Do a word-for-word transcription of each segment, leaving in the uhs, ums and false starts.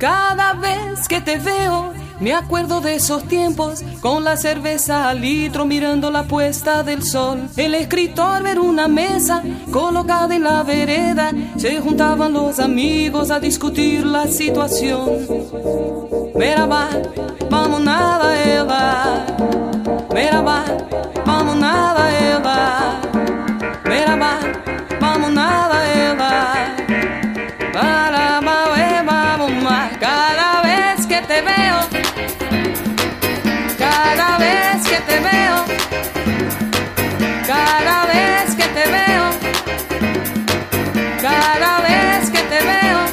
Cada vez que te veo, me acuerdo de esos tiempos, con la cerveza al litro mirando la puesta del sol. El escritor ver una mesa colocada en la vereda, se juntaban los amigos a discutir la situación. Merhaba, vamos nada ela. Merhaba, vamos nada ela. Merhaba, vamos nada ela. Para, vamos más. Cada vez que te veo, cada vez que te veo, cada vez que te veo, cada vez que te veo.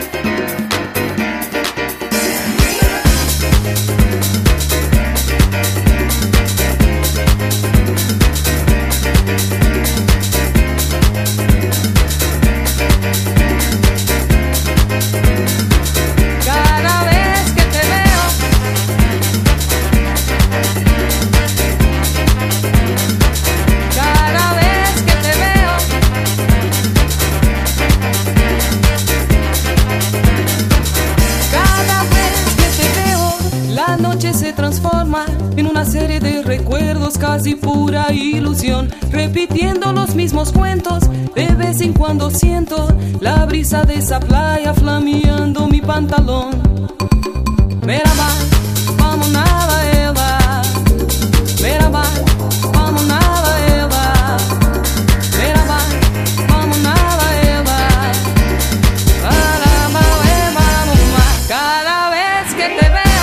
Se transforma en una serie de recuerdos, casi pura ilusión, repitiendo los mismos cuentos. De vez en cuando siento la brisa de esa playa flameando mi pantalón. Merhaba, vamos nada ela. Merhaba, vamos nada ela. Merhaba, vamos nada ela. Para, vamos más. Cada vez que te veo,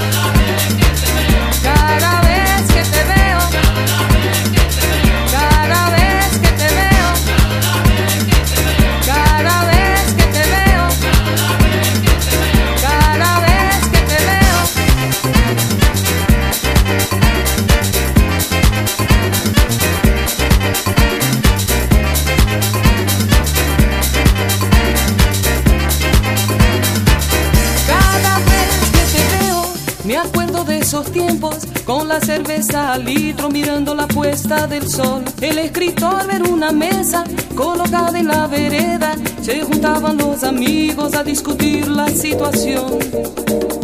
cada vez que te veo, cada vez que te veo, cada vez que te veo, cada vez que te veo. Cada vez que te veo, me acuerdo de esos tiempos, con la cerveza al litro mirando la puesta del sol. El escritor ver una mesa colocada en la vereda, se juntaban los amigos a discutir la situación.